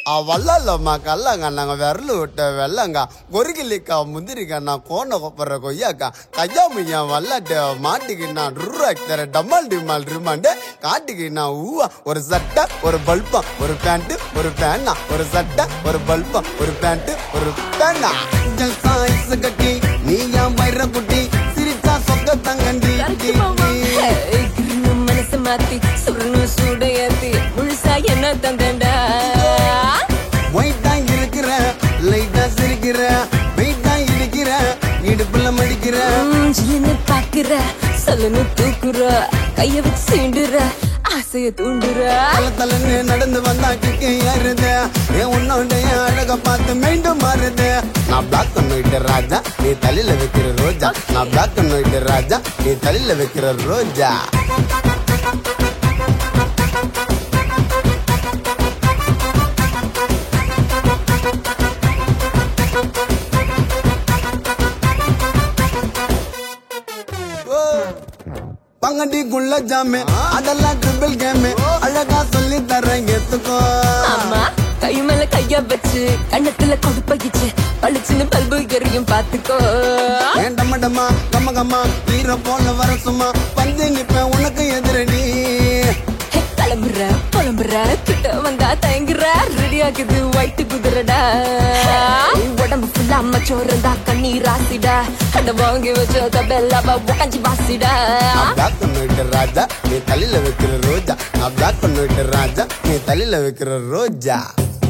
வல்லல்லம்மா கல்லங்க நாங்க விரல் விட்ட வெள்ளங்க கொருகிலிக்கா முந்திரிக்கா நான் கோண கொப்பற கொய்யாக்கா கையா முய்யா வல்லாட்ட மாட்டுக்கு நான் ருருவாக்கிற டம்மால் டிமால் ரிமாண்டு காட்டுக்கு நான் ஊவா ஒரு சட்டை ஒரு பல்பம் ஒரு பேண்ட் ஒரு பேனா ஒரு சட்டை ஒரு பல்பம் ஒரு பேண்ட் ஒரு பேனா சாய்ஸ் கட்டி நீ ஏன் வயிற குட்டி சிரிச்சா சொக்க தங்கண்டி மனசு மாத்தி சுருணு சூடையாத்தி முழுசா என்ன தந்தண்டா ஒயிட்டா இருக்கிற லைட்டா சிரிக்கிற வெயிட்டா இருக்கிற இடுப்புல மடிக்கிற ஜில்லுன்னு பாக்குற சொல்லுன்னு தூக்குற கைய வச்சு சீண்டுற ஆசைய தூண்டுற தலன்னு நடந்து வந்தா கிக்கே ஏறுது என் உன்னோடைய அழக பார்த்து மீண்டும் மாறுது நான் பிளாக் பண்ணிட்டு ராஜா நீ தலையில வைக்கிற ரோஜா நான் பிளாக் பண்ணிட்டு ராஜா நீ தலையில வைக்கிற ரோஜா பங்கடி குள்ள ஜாமே அதெல்லாம் ட்ரிபிள் கேமே அழகா சொல்லி தரேன் ஏத்துக்கோ அம்மா கை மேல கைய வச்சு கண்ணத்துல கொடுப்பகிச்சு பளிச்சுன்னு பல்பு எரியும் பாத்துக்கோ டம்ம டம்மா கம்ம கம்மா ஹீரோ போல வர சும்மா பந்து நிப்பேன் உனக்கு எதிரடி கிளம்புற புலம்புற கிட்ட வந்தா தயங்குற ரெடி ஆகுது ஒயிட் குதிரடா உடம்பு ஃபுல்லா அம்மா சோறுந்தா கண்ணீர் ராசிடா கண்ட வாங்கி வச்ச பெல்லாவா உடஞ்சி வாசிடா பிளாக் பண்ணிட்டு ராஜா நீ தலையில வைக்கிற ரோஜா நான் பிளாக் பண்ணிட்டு ராஜா நீ தலையில வைக்கிற ரோஜா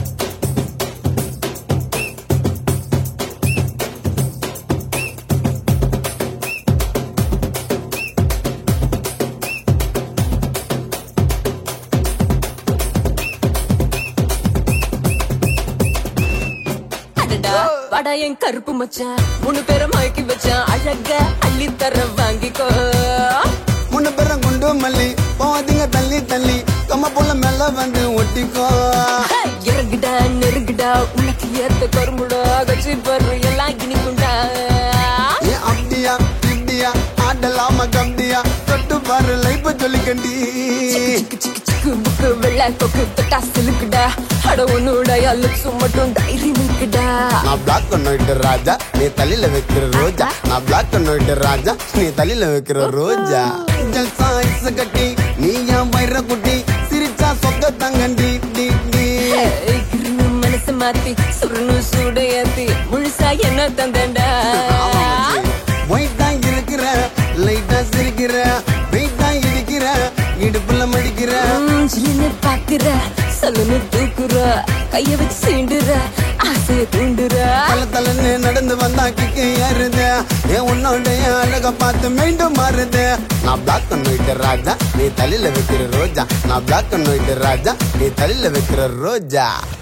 வாடா என் கருப்பு மச்சான் 3 பேரை மயக்கி வச்சான் அழக அள்ளி தர வாங்கிக்கோ 3 பேரும் குண்டு மல்லி போவாதீங்க தள்ளி தள்ளி கம்ம போல மேல வந்து ஒட்டிக்கோ இறங்குடா நெருங்குடா உனக்கு ஏத்த கரும்புடா கட்சி பரு எல்லாம் இனிக்குண்டா அப்படியா இப்படியா ஆடலாமா கம்பியா தொட்டு பாரு லைஃப் சொல்லிக்கண்டி புக்கு வெள்ளை கொக்கு தொட்டா சிலுக்குடா அட உன்னோட லுக்ஸ் மட்டும் டைரி மில்க்குடா நான் பிளாக் பண்ணிட்டு ராஜா நீ தலையில வைக்கிற ரோஜா நான் பிளாக் பண்ணிட்டு ராஜா நீ தலையில வைக்கிற ரோஜா சாய்ஸ் கட்டி நீ ஏன் வயிற குட்டி சிரிச்சா சொக்க தங்கண்டி மனசு மாத்தி சுருணு சூடையாத்தி முழுசா என்ன தந்தண்டா ஒயிட்டா இருக்கிற லைட்டா சிரிக்கிற வெயிட்டா இருக்கிற இடுப்புல மடிக்கிற ஜில்லுன்னு பாக்குற சொல்லுன்னு தூக்குற கைய வச்சு சீண்டுற ஆசைய தூண்டுற தலன்னு நடந்து வந்தா கிக்கே ஏறுது என் உன்னோடைய அழக பார்த்து மீண்டும் மாறுது நான் பிளாக் பண்ணிட்டு ராஜா நீ தலையில வைக்கிற ரோஜா நான் பிளாக் பண்ணிட்டு ராஜா நீ தலையில வைக்கிற ரோஜா